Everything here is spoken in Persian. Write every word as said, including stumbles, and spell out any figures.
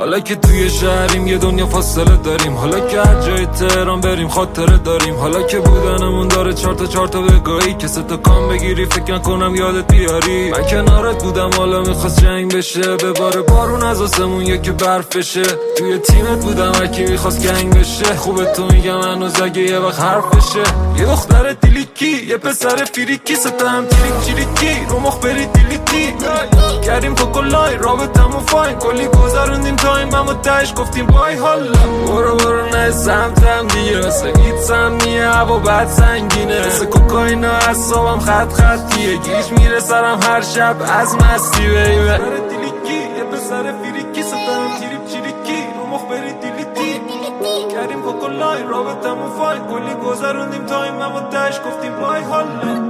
حالا که توی شهریم یه دنیا فاصله داریم، حالا که هر جای تهران بریم خاطره داریم، حالا که بودنمون داره چهار تا چهار تا بگاهی که سه تا کام بگیری فکر نکنم یادت بیاری. من کنارت بودم حالا میخواست جنگ بشه، بباره بارون از آسمون یکی برف بشه. توی تیمت بودم هرکی میخواست گنگ بشه، خوبه تو میگم هنوز اگه یه وقت حرف بشه. یه دختر دیلیکی یه پسر فریکی، ستا هم تیریک چیریکی رو مخ بری دیلیتی کردیم کوکولای رابطمون فاین، کلی گذروندیم تایم اما تهش گفتیم بای حالا. برو برو نه سمتم دیگه، واسه گیت سمیه هوا بد سنگینه، واسه کوکائینا اعصابم خط خطیه، گیج میره سرم هر شب از مستی بیبه. پسر دیلیکی یه پسر فریکی، ستا هم تیریک چیریکی رو مخ بری دیلیتی کردیم کوکولای رابطمون فاین، کلی گذروندیم تایم اما تهش گفتیم بای حالا.